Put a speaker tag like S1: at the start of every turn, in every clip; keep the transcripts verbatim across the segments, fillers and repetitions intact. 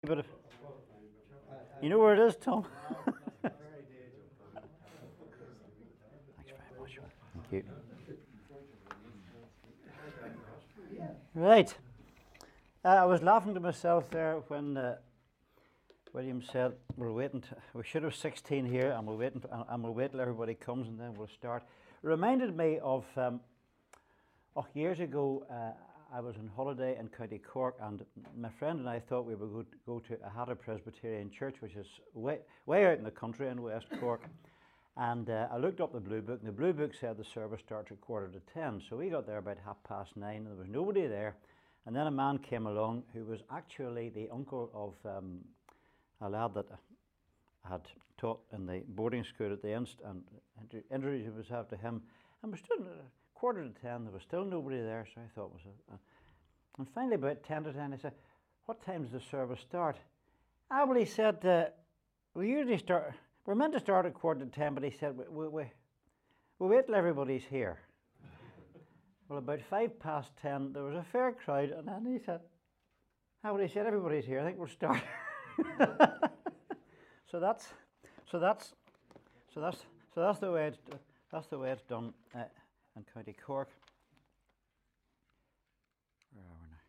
S1: bit of... You know where it is, Tom? Thanks very much. Thank you. Right. Uh, I was laughing to myself there when uh, William said we're waiting. To, we should have sixteen here, and we're waiting, and, and we'll wait till everybody comes, and then we'll start. It reminded me of um, oh, years ago. Uh, I was on holiday in County Cork, and my friend and I thought we would go to Ahata Presbyterian Church, which is way, way out in the country in West Cork. And uh, I looked up the Blue Book, and the Blue Book said the service starts at quarter to ten. So we got there about half past nine, and there was nobody there. And then a man came along who was actually the uncle of um, a lad that I had taught in the boarding school at the Inst, and introduced himself to him. And we stood at quarter to ten, there was still nobody there, so I thought it was a, a and finally about ten to ten, I said, what time does the service start? Ah, well, he said, uh, we usually start, we're meant to start at quarter to ten, but he said, we, we, we, we'll wait till everybody's here. Well, about five past ten, there was a fair crowd, and then he said, ah, well, he said, everybody's here, I think we'll start. so that's, so that's, so that's, so that's the way it's, that's the way it's done uh, in County Cork. Where are we now?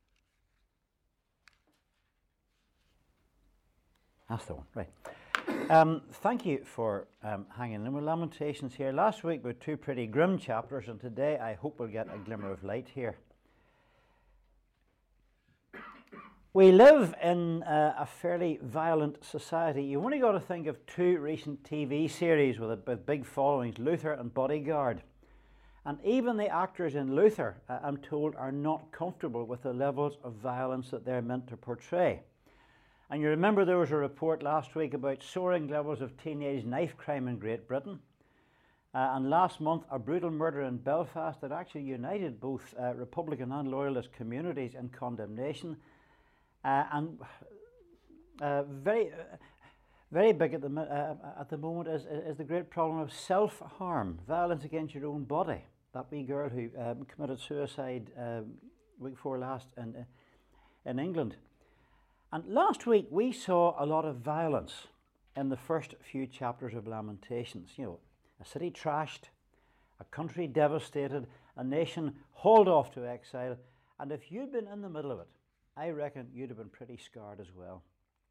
S1: That's the one, right. Um, thank you for um, hanging in with Lamentations here. Last week we had two pretty grim chapters, and today I hope we'll get a glimmer of light here. We live in uh, a fairly violent society. You've only got to think of two recent T V series with, a, with big followings, Luther and Bodyguard. And even the actors in Luther, uh, I'm told, are not comfortable with the levels of violence that they're meant to portray. And you remember there was a report last week about soaring levels of teenage knife crime in Great Britain. Uh, and last month, a brutal murder in Belfast that actually united both uh, Republican and Loyalist communities in condemnation. Uh, and uh, very, uh, very big at the, uh, at the moment is, is the great problem of self-harm, violence against your own body. That wee girl who um, committed suicide um, week before last in, uh, in England. And last week we saw a lot of violence in the first few chapters of Lamentations. You know, a city trashed, a country devastated, a nation hauled off to exile, and if you'd been in the middle of it, I reckon you'd have been pretty scarred as well.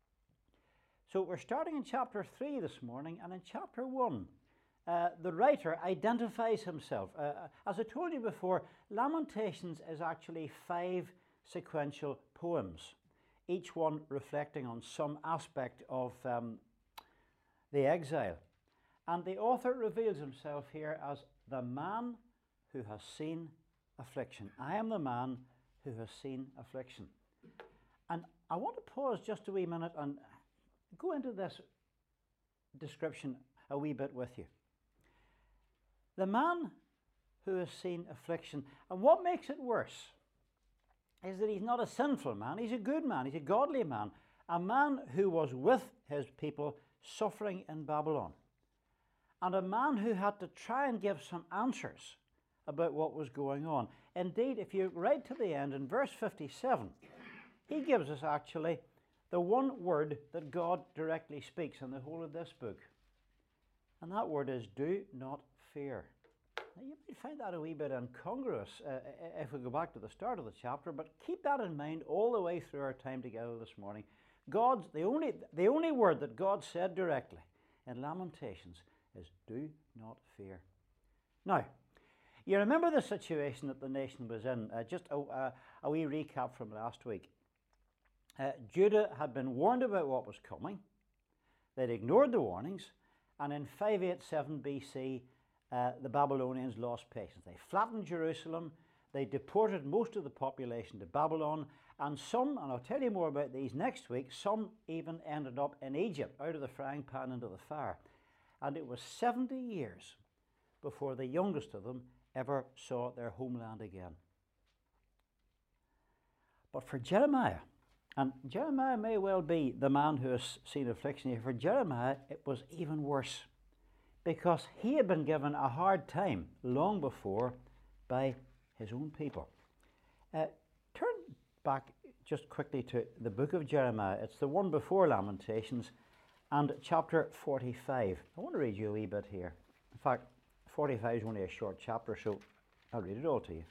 S1: So we're starting in chapter three this morning, and in chapter one, uh, the writer identifies himself. Uh, as I told you before, Lamentations is actually five sequential poems, each one reflecting on some aspect of um, the exile. And the author reveals himself here as the man who has seen affliction. I am the man who has seen affliction. And I want to pause just a wee minute and go into this description a wee bit with you. The man who has seen affliction. And what makes it worse is that he's not a sinful man, he's a good man, he's a godly man, a man who was with his people suffering in Babylon, and a man who had to try and give some answers about what was going on. Indeed, if you read to the end in verse fifty-seven, he gives us actually the one word that God directly speaks in the whole of this book, and that word is do not fear. Now, you might find that a wee bit incongruous uh, if we go back to the start of the chapter, but keep that in mind all the way through our time together this morning. God's the only the only word that God said directly in Lamentations is do not fear. Now, you remember the situation that the nation was in. Uh, just a, uh, a wee recap from last week. Uh, Judah had been warned about what was coming. They'd ignored the warnings, and in five eighty-seven B C, uh, the Babylonians lost patience. They flattened Jerusalem, they deported most of the population to Babylon, and some, and I'll tell you more about these next week, some even ended up in Egypt, out of the frying pan into the fire. And it was seventy years before the youngest of them ever saw their homeland again. But for Jeremiah, and Jeremiah may well be the man who has seen affliction here, for Jeremiah it was even worse, because he had been given a hard time long before by his own people. Uh, turn back just quickly to the book of Jeremiah. It's the one before Lamentations and chapter forty-five. I want to read you a wee bit here. In fact, forty-five is only a short chapter, so I'll read it all to you.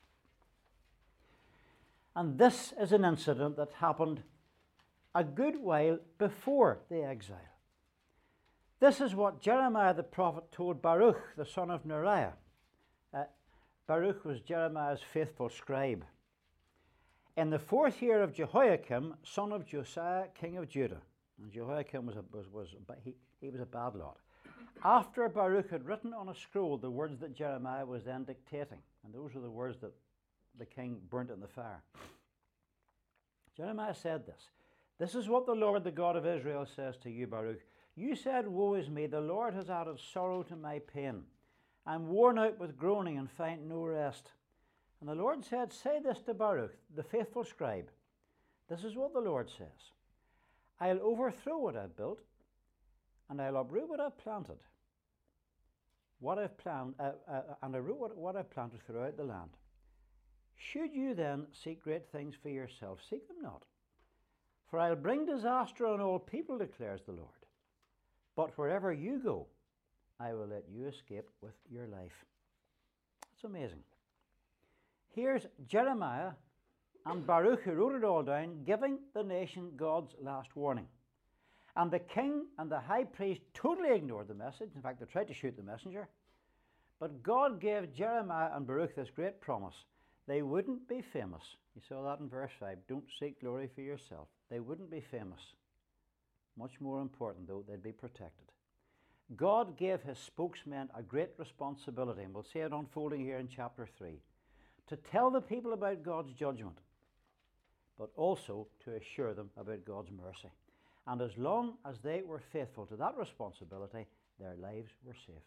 S1: And this is an incident that happened a good while before the exile. This is what Jeremiah the prophet told Baruch, the son of Neriah. Uh, Baruch was Jeremiah's faithful scribe. In the fourth year of Jehoiakim, son of Josiah, king of Judah. And Jehoiakim was a, was, was a, he, he was a bad lot. After Baruch had written on a scroll the words that Jeremiah was then dictating, and those were the words that the king burnt in the fire. Jeremiah said this, "This is what the Lord, the God of Israel, says to you, Baruch. You said, 'Woe is me, the Lord has added sorrow to my pain. I'm worn out with groaning and find no rest.' And the Lord said, 'Say this to Baruch, the faithful scribe. This is what the Lord says. I'll overthrow what I've built, and I'll uproot what I've planted. What I've planted, uh, uh, and I root what, what I've planted throughout the land. Should you then seek great things for yourself, seek them not. For I'll bring disaster on all people, declares the Lord. But wherever you go, I will let you escape with your life.'" That's amazing. Here's Jeremiah and Baruch, who wrote it all down, giving the nation God's last warning. And the king and the high priest totally ignored the message. In fact, they tried to shoot the messenger. But God gave Jeremiah and Baruch this great promise. They wouldn't be famous. You saw that in verse five. Don't seek glory for yourself. They wouldn't be famous. Much more important, though, they'd be protected. God gave his spokesmen a great responsibility, and we'll see it unfolding here in chapter three, to tell the people about God's judgment, but also to assure them about God's mercy. And as long as they were faithful to that responsibility, their lives were safe.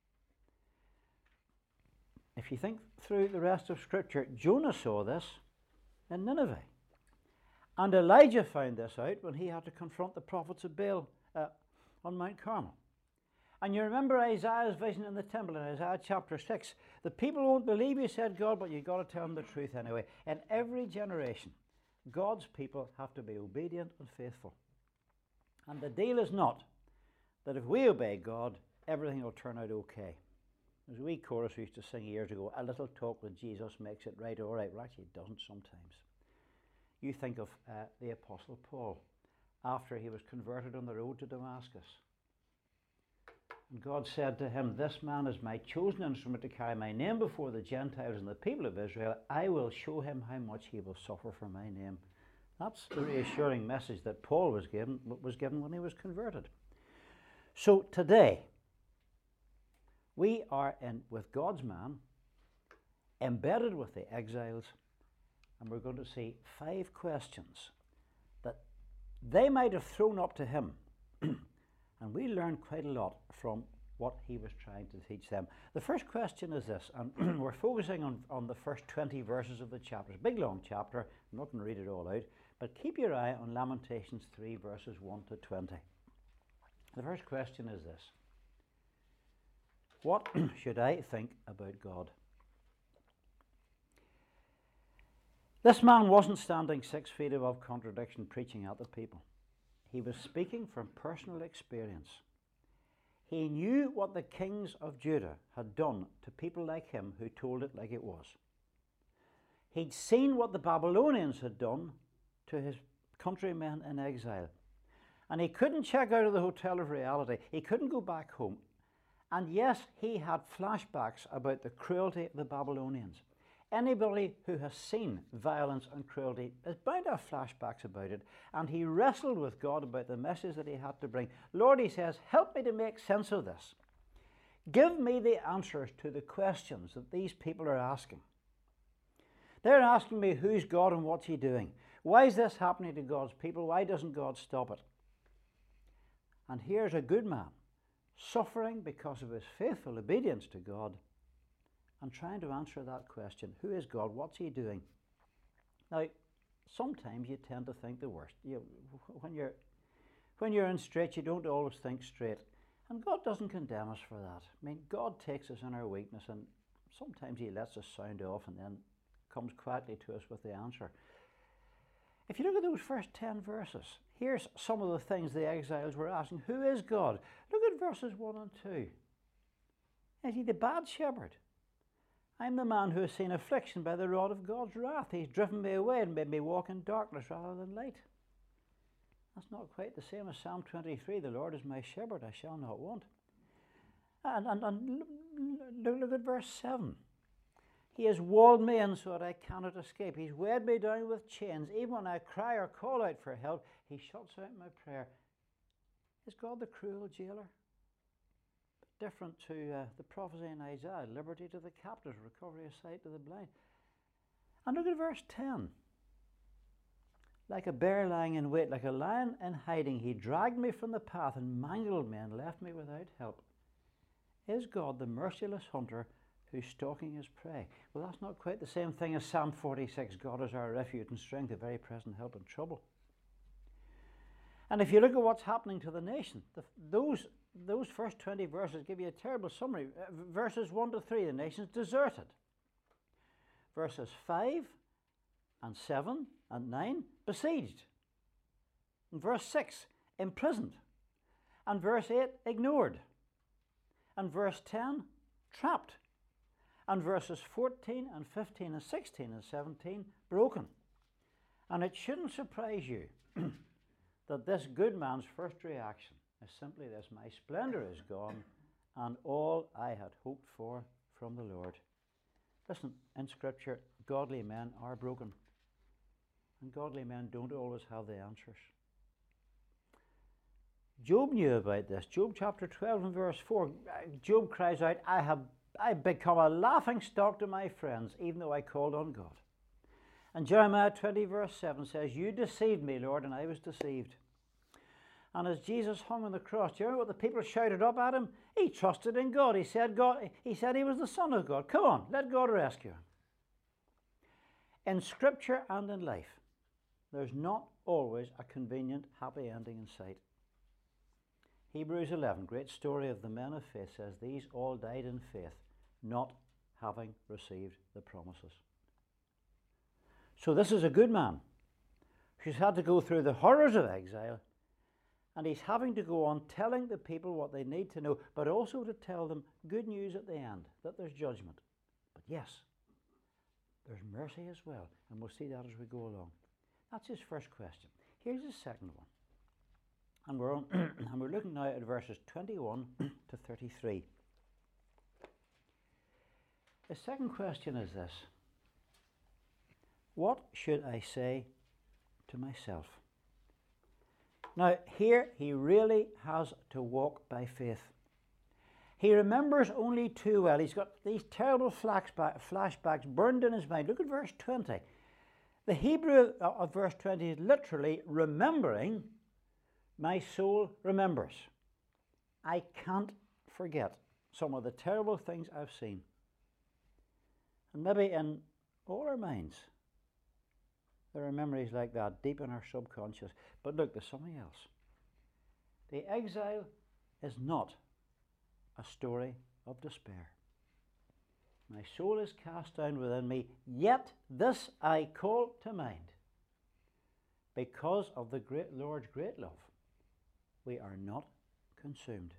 S1: If you think through the rest of Scripture, Jonah saw this in Nineveh. And Elijah found this out when he had to confront the prophets of Baal uh, on Mount Carmel. And you remember Isaiah's vision in the temple in Isaiah chapter six. The people won't believe you, said God, but you've got to tell them the truth anyway. In every generation, God's people have to be obedient and faithful. And the deal is not that if we obey God, everything will turn out okay. There's a wee chorus we used to sing years ago, "A little talk with Jesus makes it right all right." Well, actually, it doesn't sometimes. You think of uh, the Apostle Paul after he was converted on the road to Damascus. And God said to him, "This man is my chosen instrument to carry my name before the Gentiles and the people of Israel. I will show him how much he will suffer for my name." That's the reassuring message that Paul was given, was given when he was converted. So today, we are in with God's man, embedded with the exiles, and we're going to see five questions that they might have thrown up to him. And we learned quite a lot from what he was trying to teach them. The first question is this, and we're focusing on, on the first twenty verses of the chapter. It's a big, long chapter. I'm not going to read it all out, but keep your eye on Lamentations three, verses one to twenty. The first question is this: what should I think about God? This man wasn't standing six feet above contradiction preaching at the people. He was speaking from personal experience. He knew what the kings of Judah had done to people like him who told it like it was. He'd seen what the Babylonians had done to his countrymen in exile. And he couldn't check out of the hotel of reality. He couldn't go back home. And yes, he had flashbacks about the cruelty of the Babylonians. Anybody who has seen violence and cruelty is bound to have flashbacks about it. And he wrestled with God about the message that he had to bring. Lord, he says, help me to make sense of this. Give me the answers to the questions that these people are asking. They're asking me, who's God and what's he doing? Why is this happening to God's people? Why doesn't God stop it? And here's a good man suffering because of his faithful obedience to God, and trying to answer that question. Who is God? What's he doing? Now, sometimes you tend to think the worst. You, when, you're, when you're in straits, you don't always think straight. And God doesn't condemn us for that. I mean, God takes us in our weakness, and sometimes he lets us sound off and then comes quietly to us with the answer. If you look at those first ten verses, here's some of the things the exiles were asking. Who is God? Look at verses one and two. Is he the bad shepherd? I'm the man who has seen affliction by the rod of God's wrath. He's driven me away and made me walk in darkness rather than light. That's not quite the same as Psalm twenty-three. The Lord is my shepherd, I shall not want. And, and, and look, look at verse seven. He has walled me in so that I cannot escape. He's weighed me down with chains. Even when I cry or call out for help, he shuts out my prayer. Is God the cruel jailer? Different to uh, the prophecy in Isaiah, liberty to the captives, recovery of sight to the blind. And look at verse ten. Like a bear lying in wait, like a lion in hiding, he dragged me from the path and mangled me and left me without help. Is God the merciless hunter who's stalking his prey? Well, that's not quite the same thing as Psalm forty-six. God is our refuge and strength, a very present help in trouble. And if you look at what's happening to the nation, the, those, those first twenty verses give you a terrible summary. Uh, verses one to three, the nation's deserted. Verses five and seven and nine, besieged. And verse six, imprisoned. And verse eight, ignored. And verse ten, trapped. And verses fourteen and fifteen and sixteen and seventeen, broken. And it shouldn't surprise you that this good man's first reaction is simply this: my splendor is gone, and all I had hoped for from the Lord. Listen, in Scripture, godly men are broken. And godly men don't always have the answers. Job knew about this. Job chapter twelve and verse four. Job cries out, I have I've become a laughing stock to my friends, even though I called on God. And Jeremiah twenty verse seven says, you deceived me, Lord, and I was deceived. And as Jesus hung on the cross, do you remember what the people shouted up at him? He trusted in God. He said God. He said he was the Son of God. Come on, let God rescue him. In Scripture and in life, there's not always a convenient, happy ending in sight. Hebrews eleven, great story of the men of faith, says these all died in faith, not having received the promises. So this is a good man who's had to go through the horrors of exile, and he's having to go on telling the people what they need to know, but also to tell them good news at the end, that there's judgment. But yes, there's mercy as well, and we'll see that as we go along. That's his first question. Here's his second one. And we're, on and we're looking now at verses twenty-one to thirty-three. The second question is this: what should I say to myself? Now, here he really has to walk by faith. He remembers only too well. He's got these terrible flashbacks burned in his mind. Look at verse twenty. The Hebrew of verse twenty is literally remembering. My soul remembers. I can't forget some of the terrible things I've seen. And maybe in all our minds, there are memories like that deep in our subconscious. But look, there's something else. The exile is not a story of despair. My soul is cast down within me, yet this I call to mind. Because of the great Lord's great love, we are not consumed.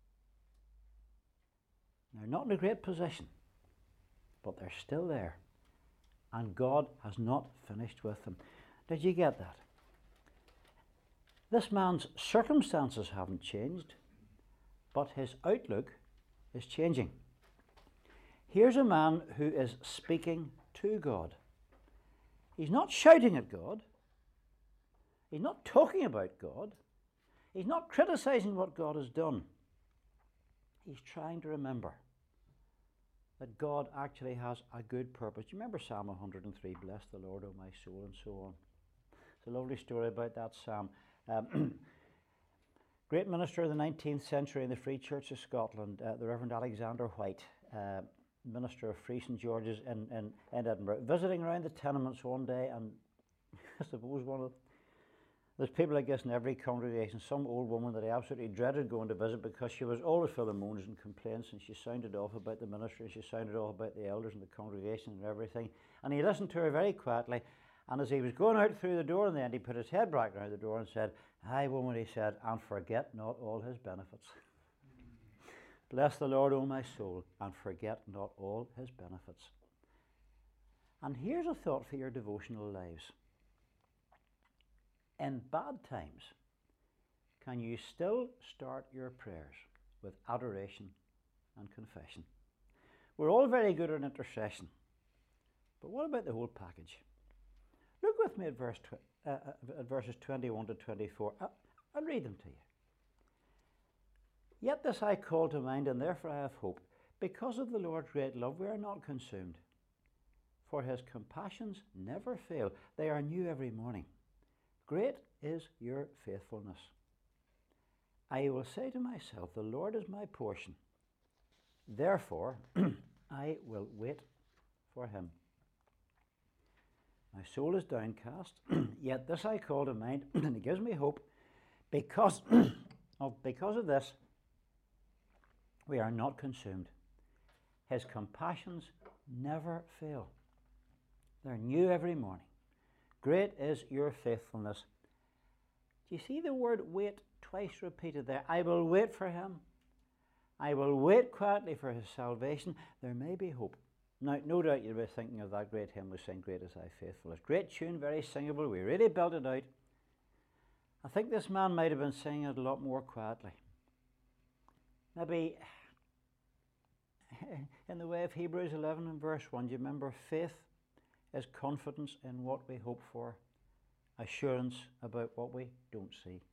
S1: They're not in a great position, but they're still there. And God has not finished with them. Did you get that? This man's circumstances haven't changed, but his outlook is changing. Here's a man who is speaking to God. He's not shouting at God. He's not talking about God. He's not criticizing what God has done. He's trying to remember that God actually has a good purpose. Do you remember Psalm one hundred and three, bless the Lord, O my soul, and so on. It's a lovely story about that psalm. Um, great minister of the nineteenth century in the Free Church of Scotland, uh, the Reverend Alexander White, uh, minister of Free Saint George's in, in, in Edinburgh, visiting around the tenements one day, and I suppose one of There's people like this in every congregation, some old woman that he absolutely dreaded going to visit because she was always full of moans and complaints, and she sounded off about the ministry, she sounded off about the elders and the congregation and everything. And he listened to her very quietly, And as he was going out through the door in the end, he put his head back around the door and said, "Aye, woman," he said, "and forget not all his benefits." Bless the Lord, O my soul, and forget not all his benefits. And here's a thought for your devotional lives. In bad times, can you still start your prayers with adoration and confession? We're all very good at intercession, but what about the whole package? Look with me at, verse tw- uh, at verses twenty-one to twenty-four. I'll, I'll read them to you. "Yet this I call to mind, and therefore I have hope. Because of the Lord's great love, we are not consumed. For his compassions never fail. They are new every morning. Great is your faithfulness. I will say to myself, the Lord is my portion. Therefore, I will wait for him. My soul is downcast, yet this I call to mind, and it gives me hope. Because of, because of this, we are not consumed. His compassions never fail. They're new every morning. Great is your faithfulness." Do you see the word wait twice repeated there? I will wait for him. I will wait quietly for his salvation. There may be hope. Now, no doubt you'll be thinking of that great hymn we sing, "Great is thy faithfulness." Great tune, very singable. We really built it out. I think this man might have been singing it a lot more quietly. Maybe in the way of Hebrews eleven and verse one. Do you remember? Faith is confidence in what we hope for, assurance about what we don't see.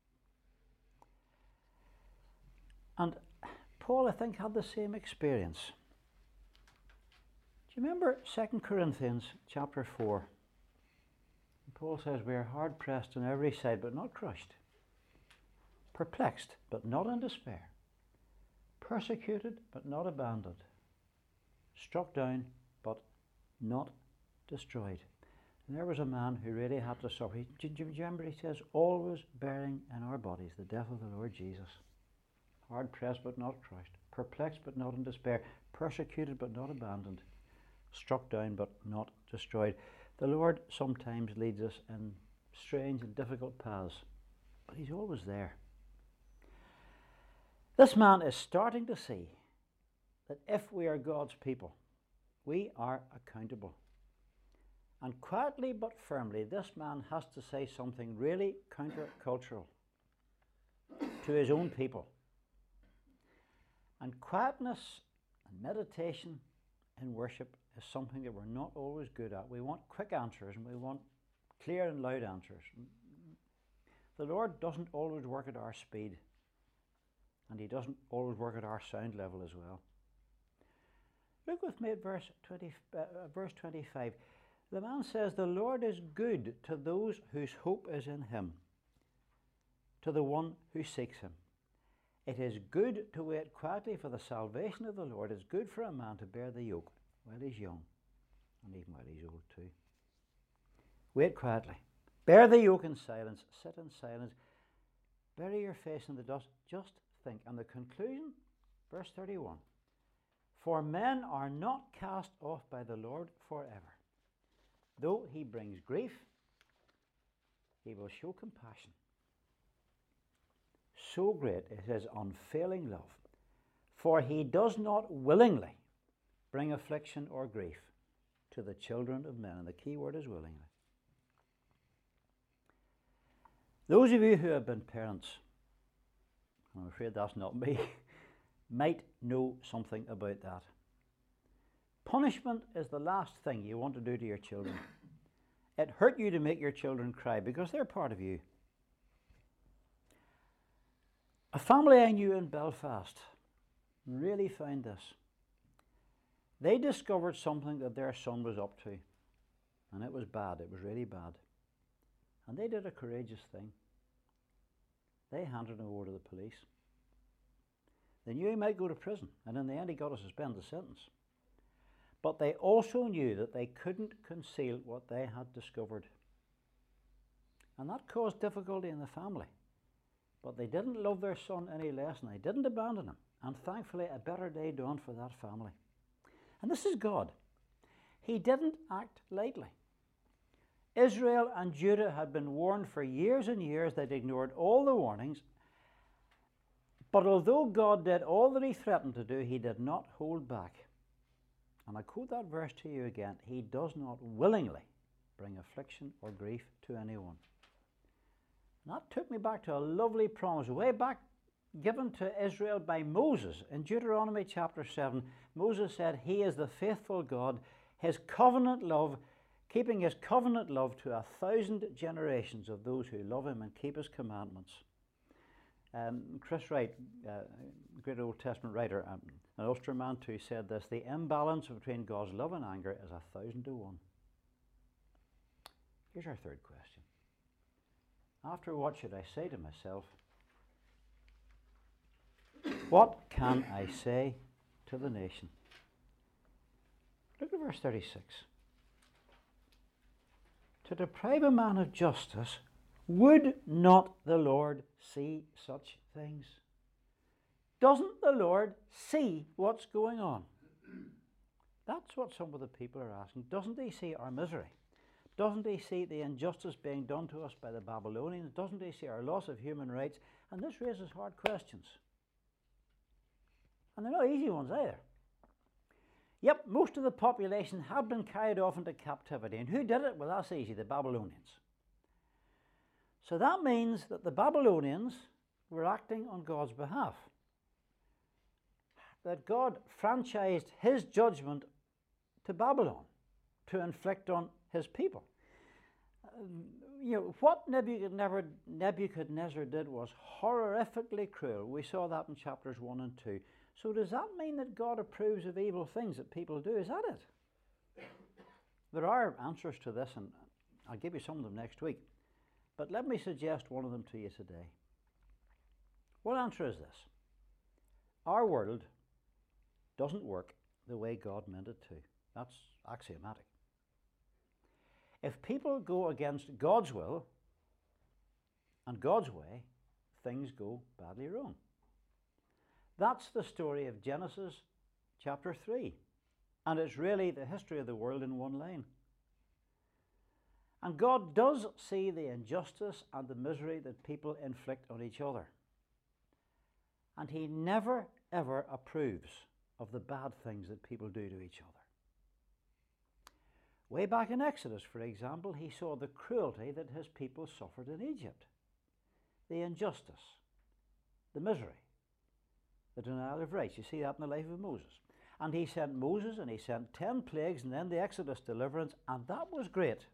S1: And Paul, I think, had the same experience. Do you remember Second Corinthians chapter four? Paul says, "We are hard pressed on every side, but not crushed. Perplexed, but not in despair. Persecuted, but not abandoned. Struck down, but not destroyed." And there was a man who really had to suffer. Do you remember? He says, "Always bearing in our bodies the death of the Lord Jesus. Hard pressed, but not crushed. Perplexed, but not in despair. Persecuted, but not abandoned. Struck down, but not destroyed." The Lord sometimes leads us in strange and difficult paths, but he's always there. This man is starting to see that if we are God's people, we are accountable. And quietly but firmly, this man has to say something really countercultural to his own people. And quietness and meditation and worship is something that we're not always good at. We want quick answers and we want clear and loud answers. The Lord doesn't always work at our speed, and he doesn't always work at our sound level as well. Look with me at verse twenty, uh, verse twenty-five. The man says, "The Lord is good to those whose hope is in him, to the one who seeks him. It is good to wait quietly for the salvation of the Lord. It's good for a man to bear the yoke while he's young, and even while he's old too." Wait quietly. Bear the yoke in silence. Sit in silence. Bury your face in the dust. Just think. And the conclusion, verse thirty-one. "For men are not cast off by the Lord forever. Though he brings grief, he will show compassion. So great is his unfailing love. For he does not willingly bring affliction or grief to the children of men." And the key word is willingly. Those of you who have been parents, I'm afraid that's not me, might know something about that. Punishment is the last thing you want to do to your children. It hurt you to make your children cry because they're part of you. A family I knew in Belfast really found this. They discovered something that their son was up to, and it was bad. It was really bad. And they did a courageous thing. They handed him over to the police. They knew he might go to prison, and in the end he got a suspended sentence. But they also knew that they couldn't conceal what they had discovered. And that caused difficulty in the family. But they didn't love their son any less, and they didn't abandon him. And thankfully, a better day dawned for that family. And this is God. He didn't act lightly. Israel and Judah had been warned for years and years. They'd ignored all the warnings. But although God did all that he threatened to do, he did not hold back. And I quote that verse to you again. He does not willingly bring affliction or grief to anyone. And that took me back to a lovely promise way back given to Israel by Moses. In Deuteronomy chapter seven, Moses said, he is the faithful God, his covenant love, keeping his covenant love to a thousand generations of those who love him and keep his commandments. Um, Chris Wright, uh, great Old Testament writer, um, an Ulster man too, said this: the imbalance between God's love and anger is a thousand to one. Here's our third question. After what should I say to myself? What can I say to the nation? Look at verse thirty-six. To deprive a man of justice, would not the Lord see such things? Doesn't the Lord see what's going on? That's what some of the people are asking. Doesn't he see our misery? Doesn't he see the injustice being done to us by the Babylonians? Doesn't he see our loss of human rights? And this raises hard questions. And they're not easy ones either. Yep, most of the population had been carried off into captivity. And who did it? Well, that's easy, the Babylonians. So that means that the Babylonians were acting on God's behalf. That God franchised his judgment to Babylon to inflict on his people. Uh, you know, what Nebuchadnezzar, Nebuchadnezzar did was horrifically cruel. We saw that in chapters one and two. So does that mean that God approves of evil things that people do? Is that it? There are answers to this, and I'll give you some of them next week. But let me suggest one of them to you today. What answer is this? Our world doesn't work the way God meant it to. That's axiomatic. If people go against God's will and God's way, things go badly wrong. That's the story of Genesis chapter three. And it's really the history of the world in one line. And God does see the injustice and the misery that people inflict on each other. And he never, ever approves of the bad things that people do to each other. Way back in Exodus, for example, he saw the cruelty that his people suffered in Egypt. The injustice, the misery, the denial of rights. You see that in the life of Moses. And he sent Moses and he sent ten plagues and then the Exodus deliverance, and that was great.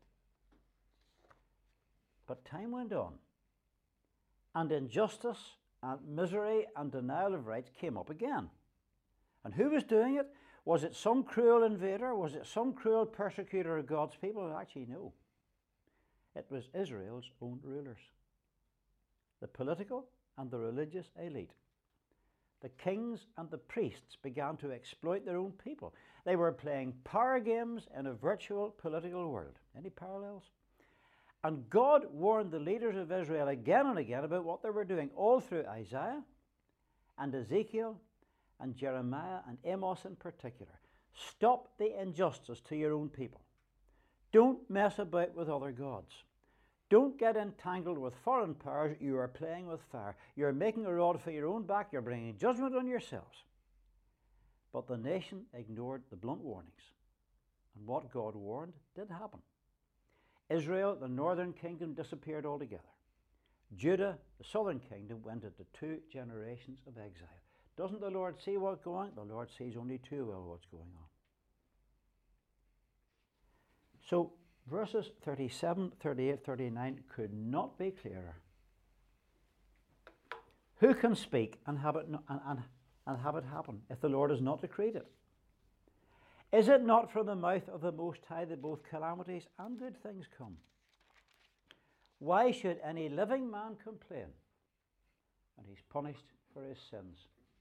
S1: But time went on, and injustice and misery and denial of rights came up again. And who was doing it? Was it some cruel invader? Was it some cruel persecutor of God's people? Actually, no. It was Israel's own rulers. The political and the religious elite. The kings and the priests began to exploit their own people. They were playing power games in a virtual political world. Any parallels? And God warned the leaders of Israel again and again about what they were doing, all through Isaiah and Ezekiel and Jeremiah and Amos in particular. Stop the injustice to your own people. Don't mess about with other gods. Don't get entangled with foreign powers. You are playing with fire. You're making a rod for your own back. You're bringing judgment on yourselves. But the nation ignored the blunt warnings. And what God warned did happen. Israel, the northern kingdom, disappeared altogether. Judah, the southern kingdom, went into two generations of exile. Doesn't the Lord see what's going on? The Lord sees only too well what's going on. So, verses thirty-seven, thirty-eight, thirty-nine could not be clearer. Who can speak and have it, and, and, and have it happen if the Lord has not decreed it? Is it not from the mouth of the Most High that both calamities and good things come? Why should any living man complain when he's punished for his sins?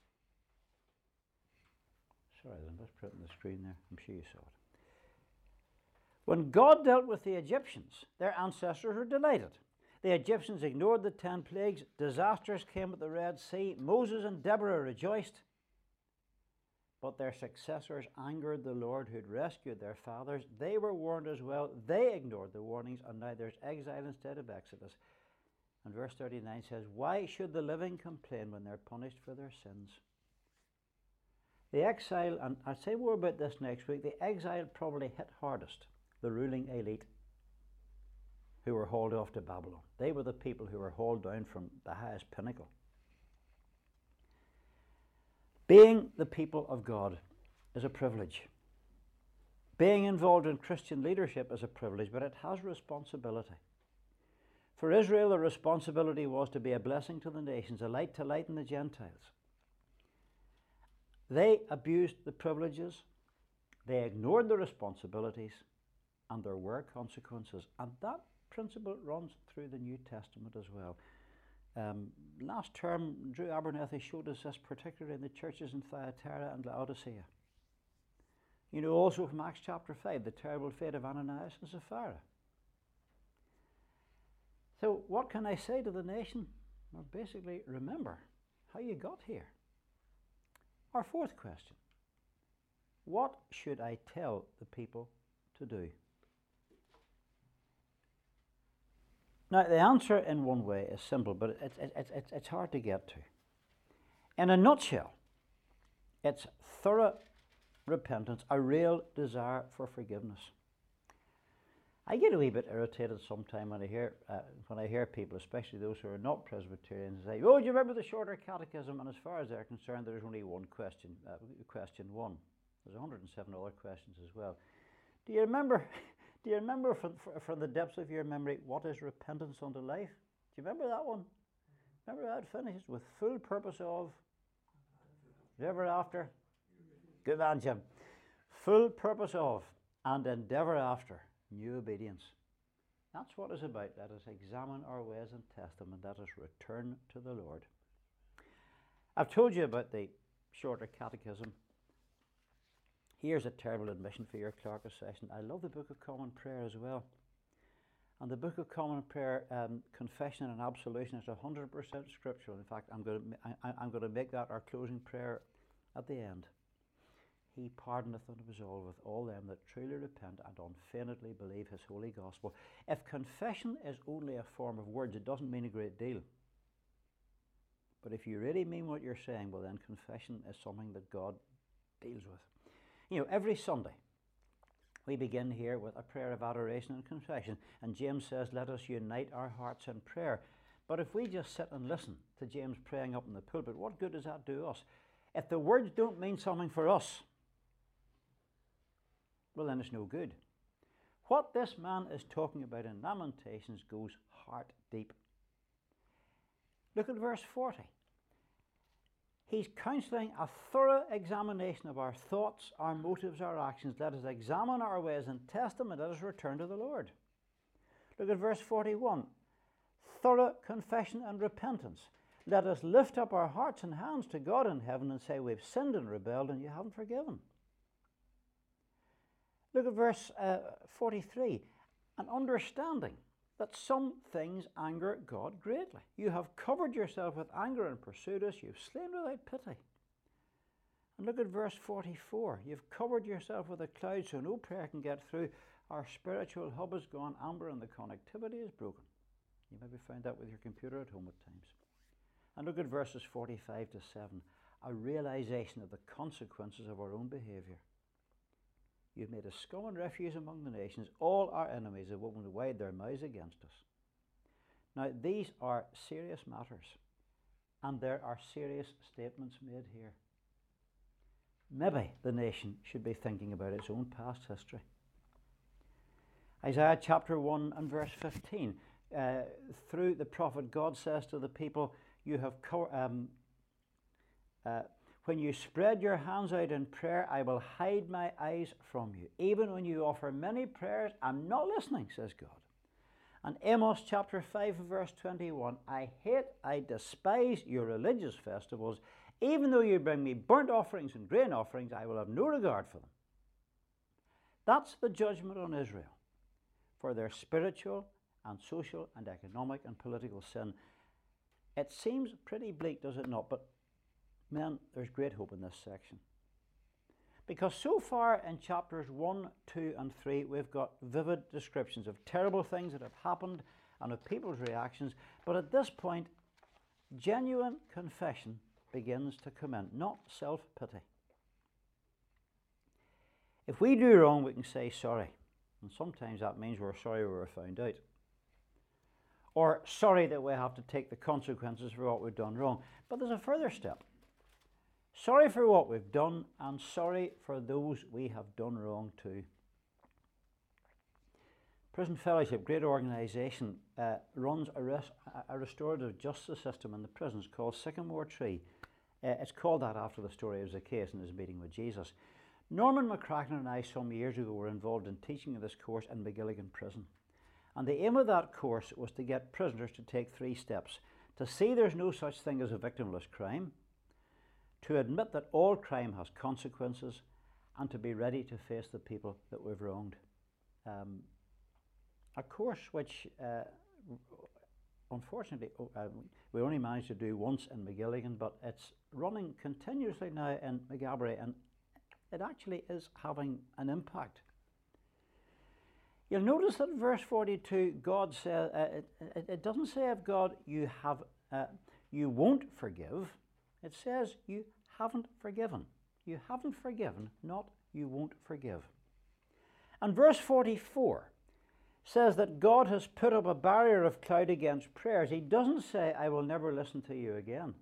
S1: Sorry, let's put it on the screen there. I'm sure you saw it. When God dealt with the Egyptians, their ancestors were delighted. The Egyptians ignored the ten plagues. Disasters came at the Red Sea. Moses and Deborah rejoiced. but their successors angered the Lord who had rescued their fathers. They were warned as well. They ignored the warnings, and now there's exile instead of exodus. And verse thirty-nine says, why should the living complain when they're punished for their sins? The exile, and I'll say more about this next week, the exile probably hit hardest the ruling elite who were hauled off to Babylon. They were the people who were hauled down from the highest pinnacle. Being the people of God is a privilege. Being involved in Christian leadership is a privilege, but it has responsibility. For Israel, the responsibility was to be a blessing to the nations, a light to lighten the Gentiles. They abused the privileges, they ignored the responsibilities, and there were consequences. And that principle runs through the New Testament as well. Um, last term, Drew Abernethy showed us this particularly in the churches in Thyatira and Laodicea. You know also from Acts chapter five, the terrible fate of Ananias and Sapphira. So what can I say to the nation? Well, basically, remember how you got here. Our fourth question, what should I tell the people to do? Now, the answer in one way is simple, but it's, it's, it's, it's hard to get to. In a nutshell, it's thorough repentance, a real desire for forgiveness. I get a wee bit irritated sometimes when I hear uh, when I hear people, especially those who are not Presbyterians, say, "Oh, do you remember the Shorter Catechism?" And as far as they're concerned, there's only one question, uh, question one. There's one hundred seven other questions as well. Do you remember? Do you remember from, from the depths of your memory, what is repentance unto life? Do you remember that one? Remember how it finishes? With full purpose of ever after. Good man, Jim. Full purpose of and endeavour after new obedience. That's what it's about. Let us examine our ways and test them, and let us return to the Lord. I've told you about the Shorter Catechism. Here's a terrible admission for your Clarkers session. I love the Book of Common Prayer as well. And the Book of Common Prayer, um, confession and absolution, is one hundred percent scriptural. In fact, I'm going to, I, I'm going to make that our closing prayer at the end. He pardoneth and absolveth all them that truly repent and unfeignedly believe his holy gospel. If confession is only a form of words, it doesn't mean a great deal. But if you really mean what you're saying, well then confession is something that God deals with. You know, every Sunday we begin here with a prayer of adoration and confession, and James says, let us unite our hearts in prayer. But if we just sit and listen to James praying up in the pulpit, what good does that do us? If the words don't mean something for us, well then it's no good. What this man is talking about in Lamentations goes heart deep. Look at verse forty. He's counselling a thorough examination of our thoughts, our motives, our actions. Let us examine our ways and test them, and let us return to the Lord. Look at verse forty-one. Thorough confession and repentance. Let us lift up our hearts and hands to God in heaven and say, we've sinned and rebelled and you haven't forgiven. Look at verse uh, forty-three. An understanding that some things anger God greatly. You have covered yourself with anger and pursued us. You've slain without pity. And look at verse forty-four. You've covered yourself with a cloud so no prayer can get through. Our spiritual hub has gone amber and the connectivity is broken. You maybe find that with your computer at home at times. And look at verses forty-five to seven. A realization of the consequences of our own behaviour. You've made a scum and refuse among the nations. All our enemies have opened wide their mouths against us. Now, these are serious matters, and there are serious statements made here. Maybe the nation should be thinking about its own past history. Isaiah chapter one and verse fifteen. Uh, through the prophet, God says to the people, you have co- um, uh, when you spread your hands out in prayer, I will hide my eyes from you. Even when you offer many prayers, I'm not listening, says God. And Amos chapter five verse twenty-one, I hate, I despise your religious festivals. Even though you bring me burnt offerings and grain offerings, I will have no regard for them. That's the judgment on Israel for their spiritual and social and economic and political sin. It seems pretty bleak, does it not? But men, there's great hope in this section. Because so far in chapters one, two, and three, we've got vivid descriptions of terrible things that have happened and of people's reactions. But at this point, genuine confession begins to come in, not self-pity. If we do wrong, we can say sorry. And sometimes that means we're sorry we were found out. Or sorry that we have to take the consequences for what we've done wrong. But there's a further step. Sorry for what we've done, and sorry for those we have done wrong to. Prison Fellowship, great organisation, uh, runs a, res- a restorative justice system in the prisons called Sycamore Tree. Uh, it's called that after the story of Zacchaeus and his meeting with Jesus. Norman McCracken and I some years ago were involved in teaching this course in McGilligan Prison. And the aim of that course was to get prisoners to take three steps. To see there's no such thing as a victimless crime, to admit that all crime has consequences, and to be ready to face the people that we've wronged. Um, a course which, uh, unfortunately, uh, we only managed to do once in McGilligan, but it's running continuously now in Maghaberry, and it actually is having an impact. You'll notice that in verse forty-two, God says, uh, it, it doesn't say of God, you have, uh, you won't forgive. It says you haven't forgiven. You haven't forgiven, not you won't forgive. And verse forty-four says that God has put up a barrier of cloud against prayers. He doesn't say, I will never listen to you again.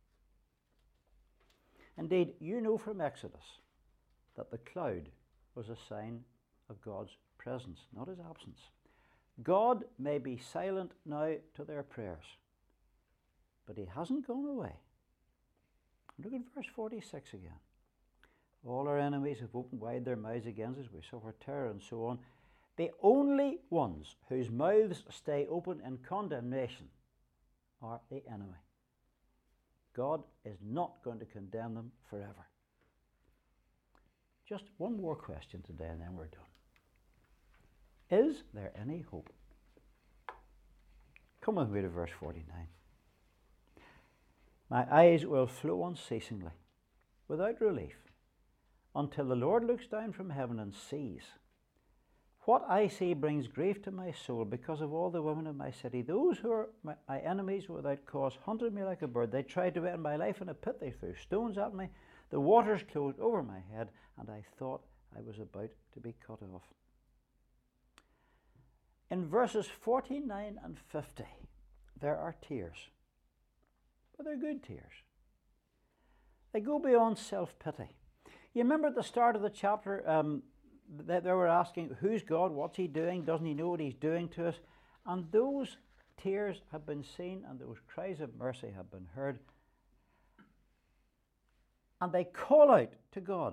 S1: Indeed, you know from Exodus that the cloud was a sign of God's presence, not his absence. God may be silent now to their prayers, but he hasn't gone away. Look at verse forty-six again. All our enemies have opened wide their mouths against us. We suffer terror and so on. The only ones whose mouths stay open in condemnation are the enemy. God is not going to condemn them forever. Just one more question today and then we're done. Is there any hope? Come with me to verse forty-nine. My eyes will flow unceasingly, without relief, until the Lord looks down from heaven and sees. What I see brings grief to my soul because of all the women of my city. Those who are my, my enemies without cause hunted me like a bird. They tried to end my life in a pit. They threw stones at me. The waters closed over my head, and I thought I was about to be cut off. In verses forty-nine and fifty, there are tears. But they're good tears. They go beyond self-pity. You remember at the start of the chapter, um, they, they were asking, who's God? What's he doing? Doesn't he know what he's doing to us? And those tears have been seen, and those cries of mercy have been heard. And they call out to God.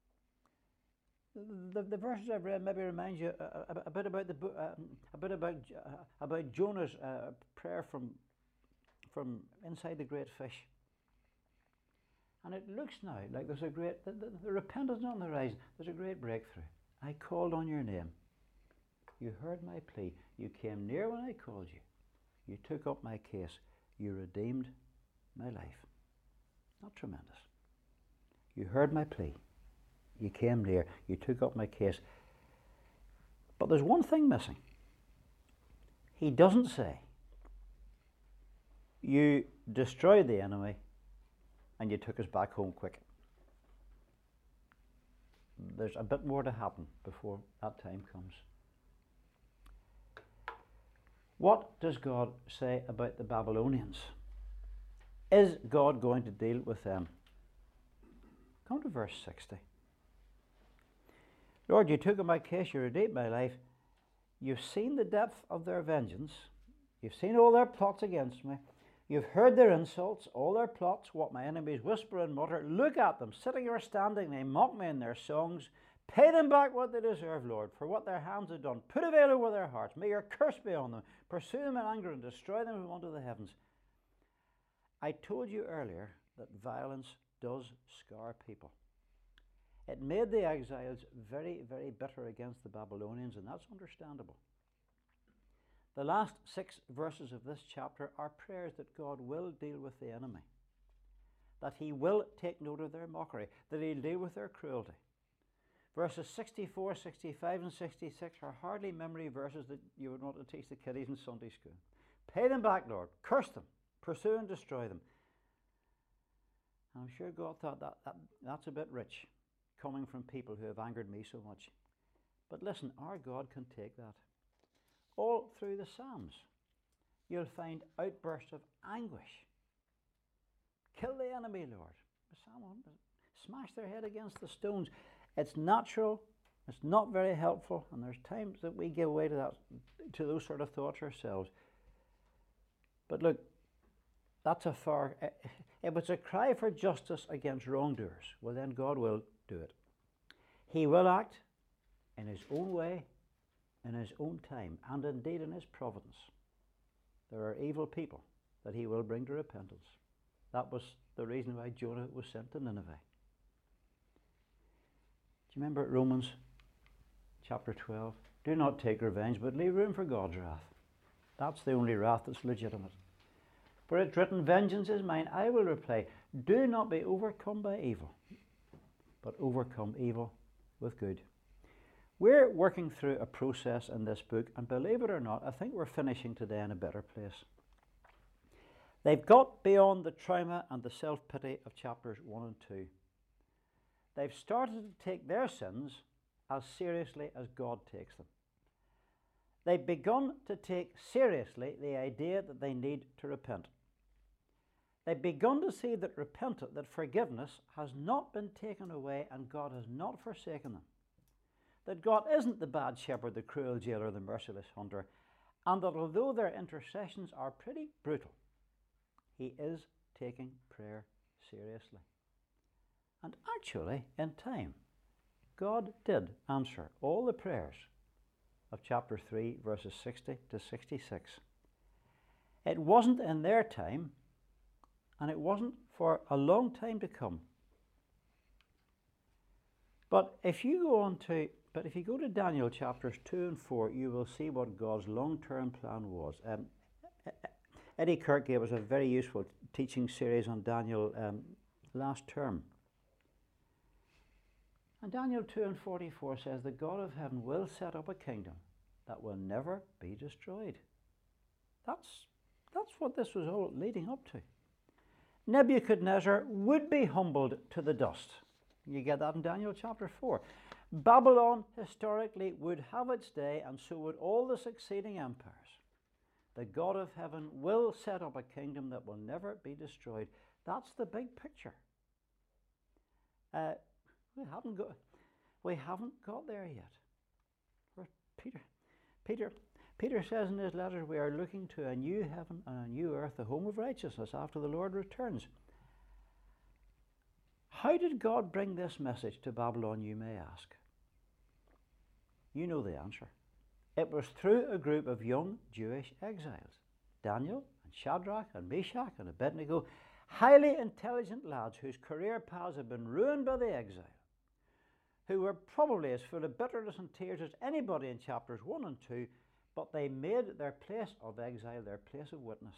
S1: The, the verses I've read maybe remind you a, a, a bit about the uh, a bit about uh, about Jonah's uh, prayer from from inside the great fish. And it looks now like there's a great the, the, the repentance on the rise. There's a great breakthrough. I called on your name. You heard my plea. You came near when I called you. You took up my case. You redeemed my life. Not tremendous. You heard my plea. You came near. You took up my case. But there's one thing missing. He doesn't say, you destroyed the enemy and you took us back home quick. There's a bit more to happen before that time comes. What does God say about the Babylonians? Is God going to deal with them? Come to verse sixty. Lord, you took in my case, you redeemed my life. You've seen the depth of their vengeance. You've seen all their plots against me. You've heard their insults, all their plots, what my enemies whisper and mutter. Look at them, sitting or standing, they mock me in their songs. Pay them back what they deserve, Lord, for what their hands have done. Put a veil over their hearts. May your curse be on them. Pursue them in anger and destroy them from under the heavens. I told you earlier that violence does scar people. It made the exiles very, very bitter against the Babylonians, and that's understandable. The last six verses of this chapter are prayers that God will deal with the enemy, that he will take note of their mockery, that he'll deal with their cruelty, Verses sixty-four, sixty-five and sixty-six are hardly memory verses that you would want to teach the kiddies in Sunday school. Pay them back, Lord. Curse them. Pursue and destroy them. I'm sure God thought that, that that's a bit rich, coming from people who have angered me so much. But listen, our God can take that. All through the Psalms, you'll find outbursts of anguish. Kill the enemy, Lord. Psalm, smash their head against the stones. It's natural, it's not very helpful, and there's times that we give way to that, to those sort of thoughts ourselves. But look, that's a far, if it's a cry for justice against wrongdoers, well then God will do it. He will act in his own way, in his own time, and indeed in his providence. There are evil people that he will bring to repentance. That was the reason why Jonah was sent to Nineveh. Do you remember Romans chapter twelve? Do not take revenge, but leave room for God's wrath. That's the only wrath that's legitimate. For it's written, vengeance is mine, I will repay. Do not be overcome by evil, but overcome evil with good. We're working through a process in this book, and believe it or not, I think we're finishing today in a better place. They've got beyond the trauma and the self-pity of chapters one and two. They've started to take their sins as seriously as God takes them. They've begun to take seriously the idea that they need to repent. They've begun to see that repentance, that forgiveness has not been taken away and God has not forsaken them. That God isn't the bad shepherd, the cruel jailer, the merciless hunter, and that although their intercessions are pretty brutal, he is taking prayer seriously. And actually, in time, God did answer all the prayers of chapter three, verses sixty to sixty-six. It wasn't in their time, and it wasn't for a long time to come. But if you go on to, but if you go to Daniel chapters two and four, you will see what God's long-term plan was. Um, Eddie Kirk gave us a very useful teaching series on Daniel um, last term. And Daniel two and forty-four says, the God of heaven will set up a kingdom that will never be destroyed. That's, that's what this was all leading up to. Nebuchadnezzar would be humbled to the dust. You get that in Daniel chapter four. Babylon historically would have its day, and so would all the succeeding empires. The God of heaven will set up a kingdom that will never be destroyed. That's the big picture. Uh, we haven't got, we haven't got there yet. We're Peter, Peter, Peter says in his letter, we are looking to a new heaven and a new earth, the home of righteousness, after the Lord returns. How did God bring this message to Babylon, you may ask? You know the answer. It was through a group of young Jewish exiles, Daniel and Shadrach and Meshach and Abednego, highly intelligent lads whose career paths had been ruined by the exile, who were probably as full of bitterness and tears as anybody in chapters one and two, but they made their place of exile their place of witness.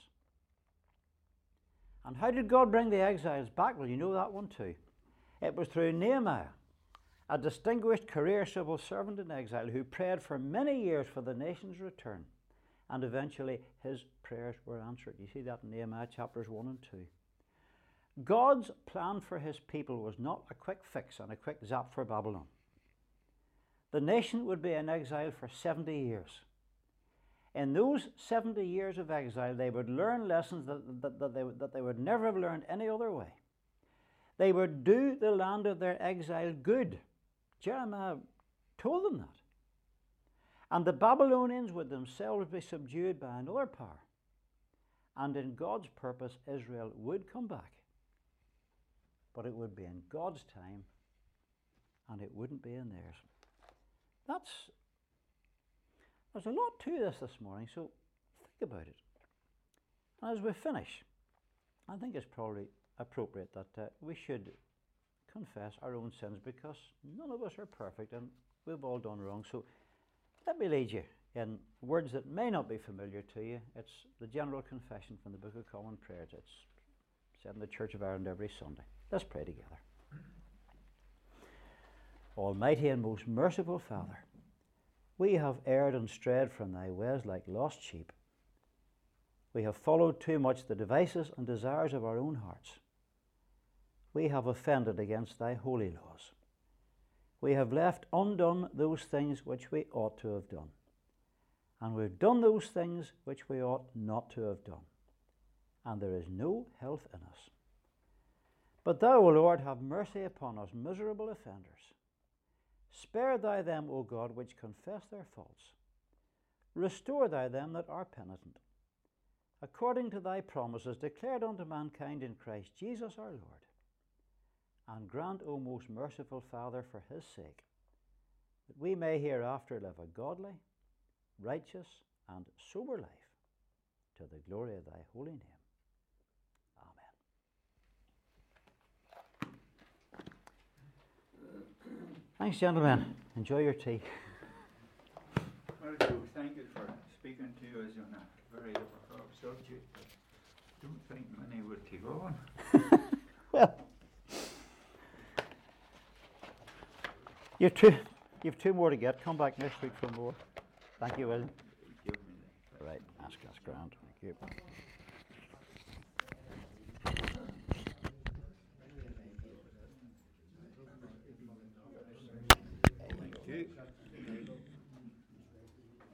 S1: And how did God bring the exiles back? Well, you know that one too. It was through Nehemiah, a distinguished career civil servant in exile who prayed for many years for the nation's return, and eventually his prayers were answered. You see that in Nehemiah chapters one and two. God's plan for his people was not a quick fix and a quick zap for Babylon. The nation would be in exile for seventy years. In those seventy years of exile, they would learn lessons that, that, that, they, that they would never have learned any other way. They would do the land of their exile good. Jeremiah told them that. And the Babylonians would themselves be subdued by another power. And in God's purpose, Israel would come back. But it would be in God's time, and it wouldn't be in theirs. That's, there's a lot to this this morning, so think about it. And as we finish, I think it's probably appropriate that uh, we should confess our own sins, because none of us are perfect and we've all done wrong. So let me lead you in words that may not be familiar to you. It's the general confession from the Book of Common Prayer. It's said in the Church of Ireland every Sunday. Let's pray together. Almighty and most merciful Father, we have erred and strayed from thy ways like lost sheep. We have followed too much the devices and desires of our own hearts. We have offended against thy holy laws. We have left undone those things which we ought to have done. And we've done those things which we ought not to have done. And there is no health in us. But thou, O Lord, have mercy upon us, miserable offenders. Spare thou them, O God, which confess their faults. Restore thou them that are penitent. According to thy promises declared unto mankind in Christ Jesus our Lord. And grant, O most merciful Father, for his sake, that we may hereafter live a godly, righteous, and sober life, to the glory of thy holy name. Amen. Thanks, gentlemen. Enjoy your tea.
S2: Well, Joe, thank you for speaking to us on a very difficult subject. I don't think many would take on.
S1: Well, you've two, you've two more to get. Come back next week for more. Thank you, William.
S2: Give me that.
S1: Right, that's, that's grand. Thank you.